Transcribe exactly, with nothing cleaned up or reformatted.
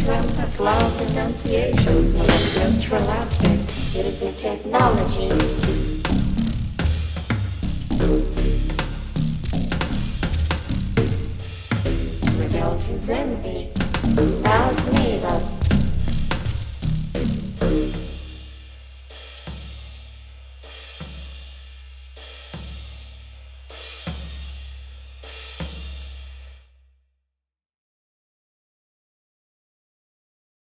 spectrum has long enunciations of a central aspect. It is a technology